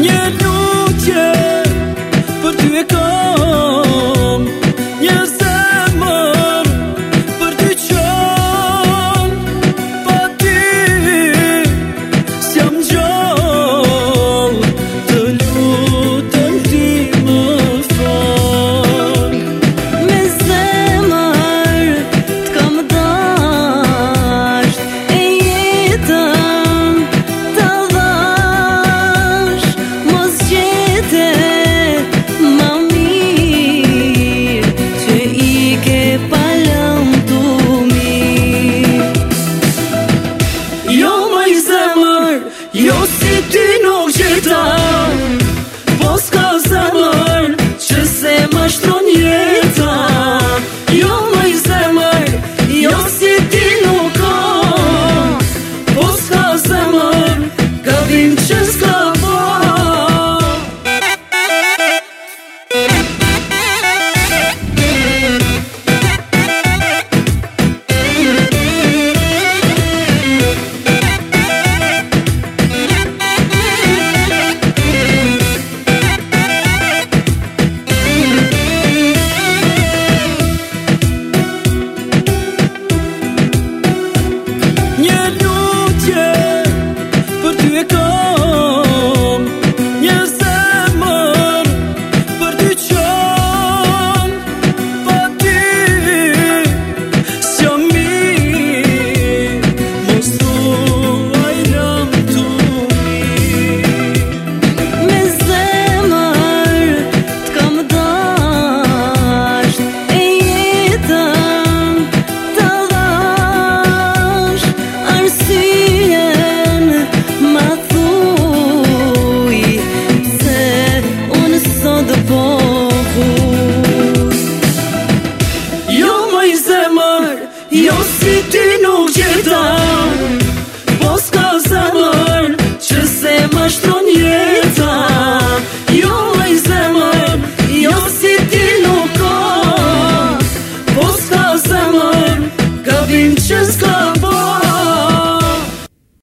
Një lutje për ty e kam, një zemër për ty qan, pa ty s'jam gjallë, të lutem ti më fal. Me zemër t'kam dasht, e jetën ta dhash, mos gjete ma mirë, që i ke palëm tu mirë. Jo moj zemër, jo si ty nuk gjeta, po s'ka zemër që se ma shtron jeta. Jo moj zemër, jo si ti nuk ka, po s'ka zemër, gabim që s'ka ba. Një lutje për ty e kam, një zemër për ty qan, pa ty s'jam mirë, mos thuaj jam tu mirë. Me zemër t'kam dasht, e jetën ta dhash, arsyen ma thuj, se unë sot po huj. Jo moj zemër, jo si ty nuk gjeta, po s'ka zemër që se ma shtron jeta. Jo moj zemër, jo si ti nuk ka, po s'ka zemër, gabim që s'ka